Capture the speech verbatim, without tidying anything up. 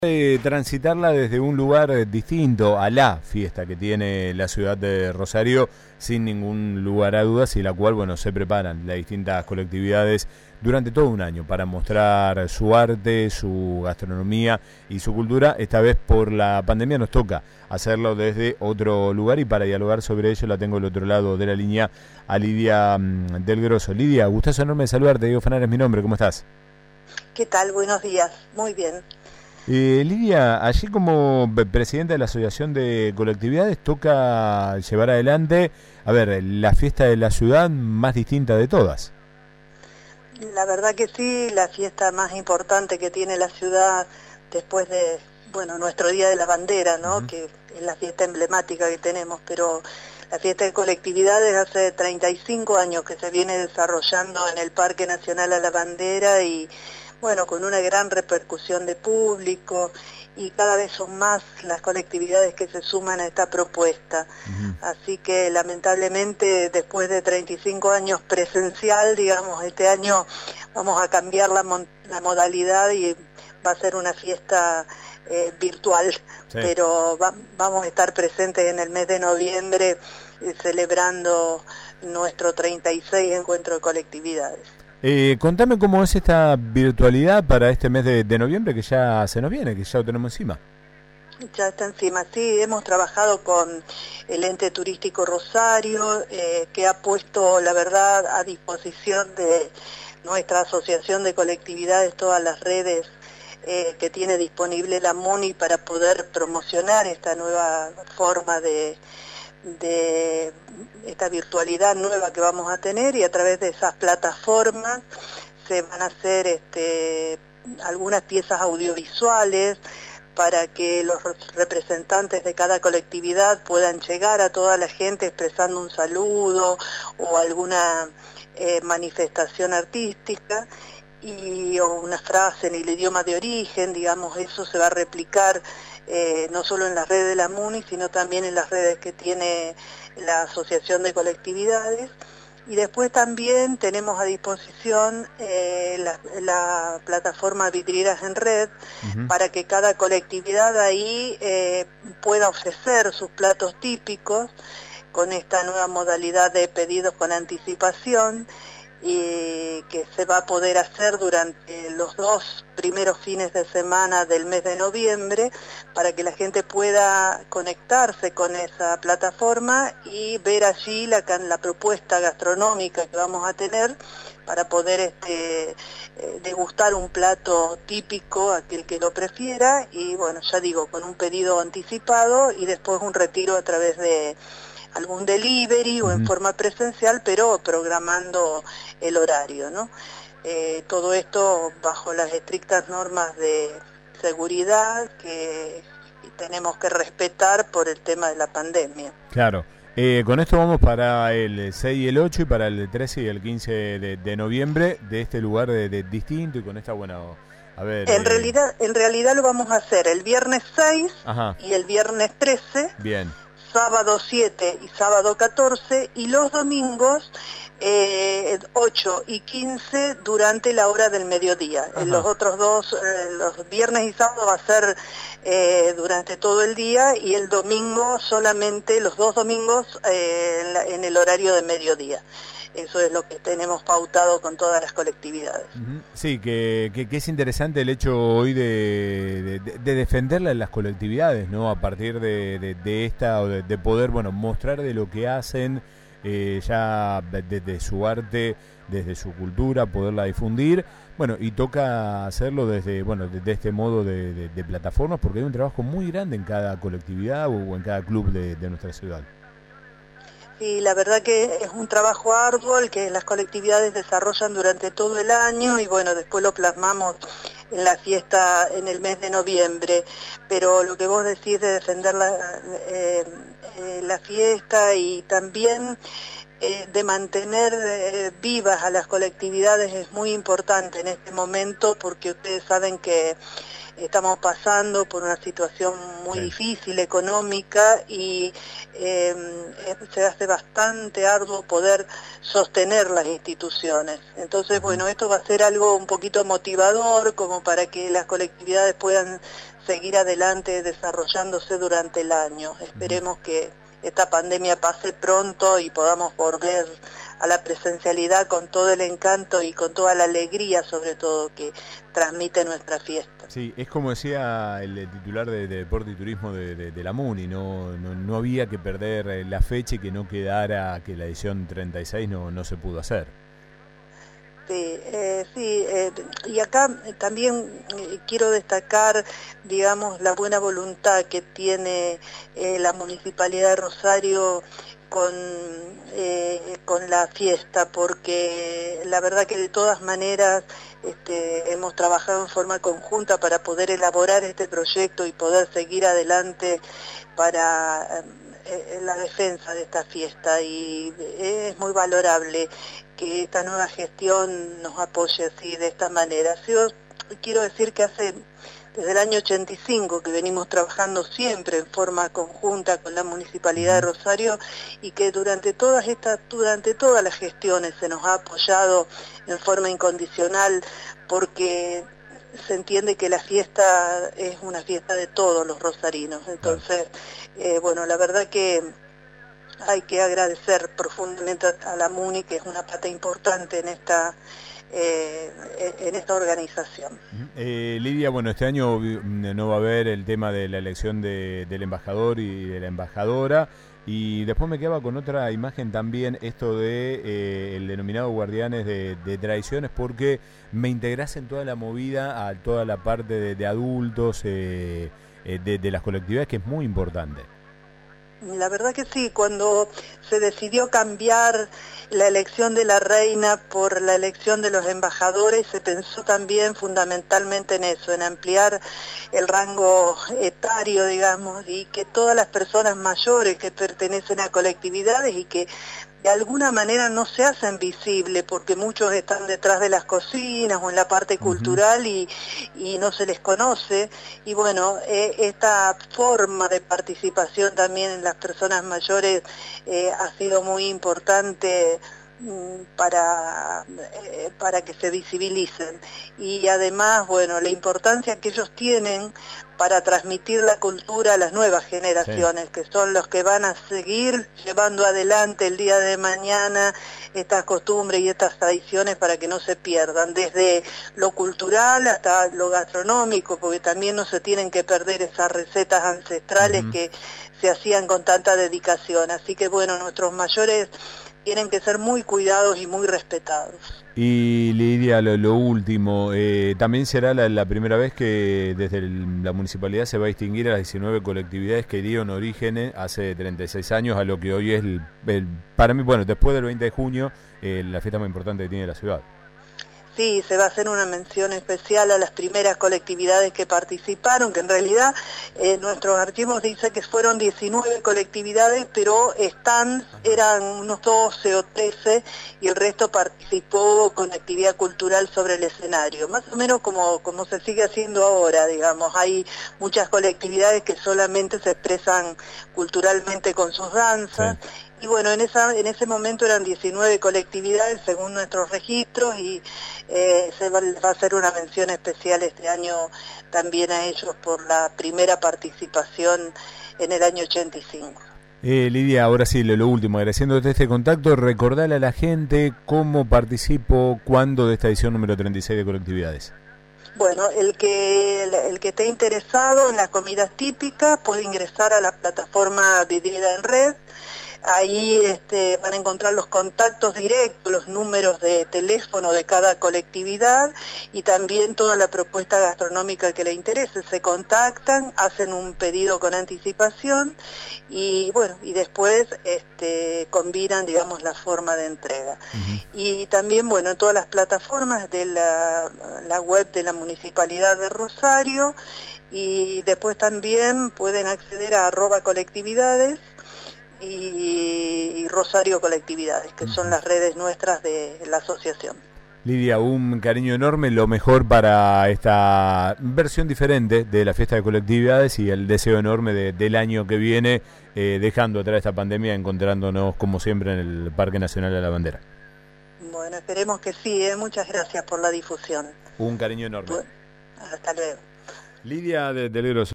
De transitarla desde un lugar distinto a la fiesta que tiene la ciudad de Rosario, sin ningún lugar a dudas, y la cual, bueno, se preparan las distintas colectividades durante todo un año para mostrar su arte, su gastronomía y su cultura. Esta vez por la pandemia nos toca hacerlo desde otro lugar, y para dialogar sobre ello la tengo al otro lado de la línea a Lidia um, del Grosso. Lidia, gustazo enorme de saludarte. Diego Fanar es mi nombre, ¿cómo estás? ¿Qué tal? Buenos días, muy bien. Eh, Lidia, allí como presidenta de la Asociación de Colectividades toca llevar adelante, a ver, la fiesta de la ciudad más distinta de todas. La verdad que sí, la fiesta más importante que tiene la ciudad después de, bueno, nuestro Día de la Bandera, ¿no? Uh-huh. Que es la fiesta emblemática que tenemos, pero la fiesta de colectividades hace treinta y cinco años que se viene desarrollando en el Parque Nacional a la Bandera y bueno, con una gran repercusión de público, y cada vez son más las colectividades que se suman a esta propuesta. Uh-huh. Así que lamentablemente después de treinta y cinco años presencial, digamos, este año vamos a cambiar la, mon- la modalidad y va a ser una fiesta eh, virtual, sí. Pero va- vamos a estar presentes en el mes de noviembre eh, celebrando nuestro treinta y seis encuentro de colectividades. Eh, contame cómo es esta virtualidad para este mes de, de noviembre, que ya se nos viene, que ya lo tenemos encima. Ya está encima, sí, hemos trabajado con el ente turístico Rosario, eh, que ha puesto, la verdad, a disposición de nuestra asociación de colectividades todas las redes eh, que tiene disponible la MUNI para poder promocionar esta nueva forma de... de esta virtualidad nueva que vamos a tener, y a través de esas plataformas se van a hacer este, algunas piezas audiovisuales para que los representantes de cada colectividad puedan llegar a toda la gente expresando un saludo o alguna eh, manifestación artística y o una frase en el idioma de origen, digamos, eso se va a replicar eh, no solo en las redes de la MUNI, sino también en las redes que tiene la Asociación de Colectividades. Y después también tenemos a disposición eh, la, la plataforma Vidrieras en Red, uh-huh, para que cada colectividad ahí eh, pueda ofrecer sus platos típicos con esta nueva modalidad de pedidos con anticipación, y que se va a poder hacer durante los dos primeros fines de semana del mes de noviembre, para que la gente pueda conectarse con esa plataforma y ver allí la, la propuesta gastronómica que vamos a tener para poder este, eh, degustar un plato típico, aquel que lo prefiera, y bueno, ya digo, con un pedido anticipado y después un retiro a través de algún delivery, uh-huh, o en forma presencial, pero programando el horario, ¿no? Eh, todo esto bajo las estrictas normas de seguridad que tenemos que respetar por el tema de la pandemia. Claro. Eh, con esto vamos para el seis y el ocho, y para el trece y el quince de, de noviembre, de este lugar de, de distinto, y con esta buena... A ver, en, eh... realidad, en realidad lo vamos a hacer el viernes seis, ajá, y el viernes trece. Bien. Sábado siete y sábado catorce, y los domingos eh, ocho y quince durante la hora del mediodía. Ajá. Los otros dos, eh, los viernes y sábado va a ser eh, durante todo el día, y el domingo solamente, los dos domingos eh, en, la, en el horario de mediodía. Eso es lo que tenemos pautado con todas las colectividades. Sí, que, que, que es interesante el hecho hoy de, de, de defenderla en las colectividades, ¿no? A partir de, de, de esta, o de, de poder, bueno, mostrar de lo que hacen, eh, ya desde de su arte, desde su cultura, poderla difundir. Bueno, y toca hacerlo desde, bueno, desde este modo de, de, de plataformas, porque hay un trabajo muy grande en cada colectividad o en cada club de, de nuestra ciudad. Sí, la verdad que es un trabajo arduo el que las colectividades desarrollan durante todo el año, y bueno, después lo plasmamos en la fiesta en el mes de noviembre. Pero lo que vos decís de defender la, eh, eh, la fiesta, y también eh, de mantener eh, vivas a las colectividades, es muy importante en este momento, porque ustedes saben que estamos pasando por una situación muy sí. difícil económica y eh, se hace bastante arduo poder sostener las instituciones. Entonces, uh-huh. bueno, esto va a ser algo un poquito motivador como para que las colectividades puedan seguir adelante desarrollándose durante el año. Esperemos uh-huh. que esta pandemia pase pronto y podamos volver a la presencialidad con todo el encanto y con toda la alegría, sobre todo, que transmite nuestra fiesta. Sí, es como decía el titular de, de Deporte y Turismo de, de, de la MUNI, no, no, no había que perder la fecha y que no quedara que la edición treinta y seis no, no se pudo hacer. Sí, eh, sí eh, y acá también eh, quiero destacar, digamos, la buena voluntad que tiene eh, la Municipalidad de Rosario con, eh, con la fiesta, porque la verdad que de todas maneras este, hemos trabajado en forma conjunta para poder elaborar este proyecto y poder seguir adelante para eh, la defensa de esta fiesta, y es muy valorable que esta nueva gestión nos apoye así, de esta manera. Yo quiero decir que hace desde el año ochenta y cinco que venimos trabajando siempre en forma conjunta con la Municipalidad de Rosario, y que durante todas estas, durante todas las gestiones se nos ha apoyado en forma incondicional, porque se entiende que la fiesta es una fiesta de todos los rosarinos. Entonces, eh, bueno, la verdad que hay que agradecer profundamente a la MUNI, que es una pata importante en esta eh, en esta organización. Eh, Lidia, bueno, este año no va a haber el tema de la elección de, del embajador y de la embajadora, y después me quedaba con otra imagen también, esto de eh, el denominado guardianes de, de tradiciones, porque me integrás en toda la movida, a toda la parte de, de adultos, eh, eh, de, de las colectividades, que es muy importante. La verdad que sí, cuando se decidió cambiar la elección de la reina por la elección de los embajadores, se pensó también fundamentalmente en eso, en ampliar el rango etario, digamos, y que todas las personas mayores que pertenecen a colectividades y que de alguna manera no se hacen visibles, porque muchos están detrás de las cocinas o en la parte cultural y, y no se les conoce. Y bueno, eh, esta forma de participación también en las personas mayores eh, ha sido muy importante para, eh, para que se visibilicen, y además, bueno, la importancia que ellos tienen para transmitir la cultura a las nuevas generaciones, sí. que son los que van a seguir llevando adelante el día de mañana estas costumbres y estas tradiciones para que no se pierdan, desde lo cultural hasta lo gastronómico, porque también no se tienen que perder esas recetas ancestrales uh-huh. que se hacían con tanta dedicación. Así que bueno, nuestros mayores tienen que ser muy cuidados y muy respetados. Y Lidia, lo, lo último, eh, también será la, la primera vez que desde el, la municipalidad se va a distinguir a las diecinueve colectividades que dieron origen hace treinta y seis años a lo que hoy es, el, el, para mí, bueno, después del veinte de junio, eh, la fiesta más importante que tiene la ciudad. Sí, se va a hacer una mención especial a las primeras colectividades que participaron, que en realidad eh, nuestros archivos dicen que fueron diecinueve colectividades, pero están, eran unos doce o trece, y el resto participó con actividad cultural sobre el escenario, más o menos como, como se sigue haciendo ahora, digamos. Hay muchas colectividades que solamente se expresan culturalmente con sus danzas, sí. Y bueno, en esa en ese momento eran diecinueve colectividades según nuestros registros, y eh, se va, va a hacer una mención especial este año también a ellos por la primera participación en el año ochenta y cinco. Eh, Lidia, ahora sí, lo, lo último, agradeciéndote este contacto, recordale a la gente cómo participo, cuándo de esta edición número treinta y seis de colectividades. Bueno, el que el que esté interesado en las comidas típicas puede ingresar a la plataforma Vivida en Red. Ahí este, van a encontrar los contactos directos, los números de teléfono de cada colectividad y también toda la propuesta gastronómica que le interese. Se contactan, hacen un pedido con anticipación y bueno, y después este, combinan, digamos, la forma de entrega. Uh-huh. Y también, bueno, en todas las plataformas de la, la web de la Municipalidad de Rosario, y después también pueden acceder a arroba colectividades y Rosario Colectividades, que son las redes nuestras de la asociación. Lidia, un cariño enorme, lo mejor para esta versión diferente de la fiesta de colectividades y el deseo enorme de, del año que viene, eh, dejando atrás esta pandemia, encontrándonos como siempre en el Parque Nacional de la Bandera. Bueno, esperemos que sí, ¿eh? Muchas gracias por la difusión. Un cariño enorme. Bueno, hasta luego. Lidia de, del Grosso.